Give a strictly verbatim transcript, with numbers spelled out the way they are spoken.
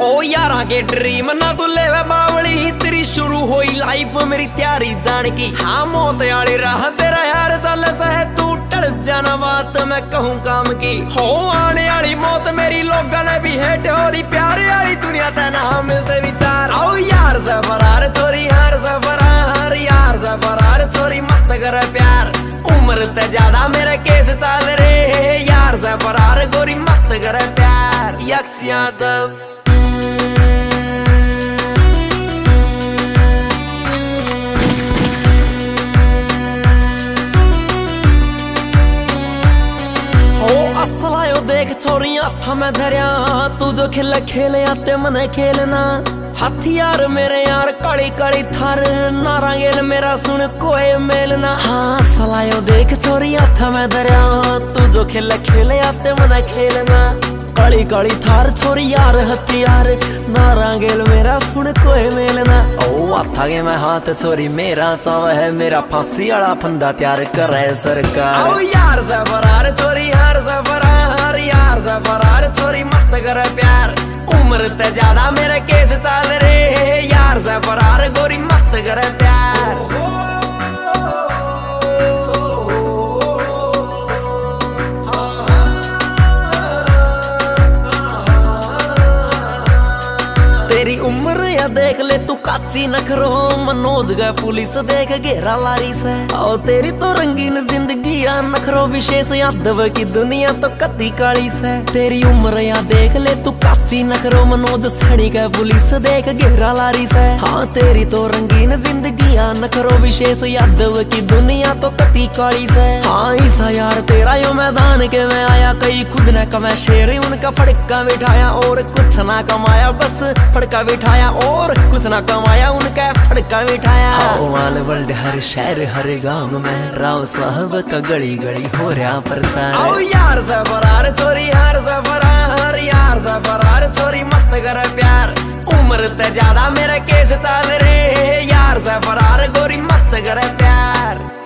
ओ यारा के ड्रीम ना तू लेवे बावली, तेरी शुरू हुई लाइफ मेरी तैयारी जान की। हाँ मौत वाली राह तेरा यार चल सह, तू टल जाना बात मैं कहूँ काम की। हो आने वाली मौत मेरी लोगों ने भी हेट हो रही, प्यारे वाली दुनिया ते ना मिलते विचार। आओ यार से फरार छोरी, यार से फरार, यार से फरार छोरी मत कर प्यार। उम्र ते ज्यादा मेरे केस चल रे, यार से फरार गोरी मत कर प्यार। यक्स यादव असलायो देख छोरिया था मैं धरिया, तू जो खेल खेले आते मने खेलना। हथियार मेरे यार काली काली थार, नारायण मेरा सुन कोई मेलना। हाँ असलायो देख छोरिया था मैं धरिया, तू जो खेल खेले आते मने खेलना। काली काली थार छोरी यार हथियार, नारायण मेरा सुन कोई मेलना। ओ आता के मैं हाथ छोरी मेरा चाव है, मेरा फांसी वाला फंदा तैयार करे सरकार। ओ यार से फरार छोरी, यार से फरार, यार से फरार छोरी मत कर प्यार। उम्र ते ज्यादा मेरे केस चल रे, यार से फरार गोरी मत कर प्यार। तेरी उम्र या देख ले तू काची नखरो, मनोज गए पुलिस देख घेरा लारी से। आओ तेरी तो रंगीन जिंदगी या नखरो, विशेष यादव की दुनिया तो कती काली से। तेरी उम्र या देख ले तू काची नखरो, मनोज सड़ी गए पुलिस देख घेरा लारी से। हाँ तेरी तो रंगीन जिंदगी या नखरो, विशेष यादव की दुनिया तो कती काली से। हाँ ईसा यार तेरा यो मैदान के में आया, कई खुद न कमा शेर उनका फड़का बिठाया, और कुछ ना कमाया बस फड़का बिठाया, और कुछ ना कमाया उनका फड़का बिठाया। माल वर्ल्ड हर शहर हर गांव में, राव साहब का गली गली हो रहा प्रचार। आओ यार से फरार छोरी, यार से फरार, यार से फरार छोरी मत कर प्यार। उम्र ते ज्यादा मेरे केस चल रे, यार से फरार गोरी मत कर प्यार।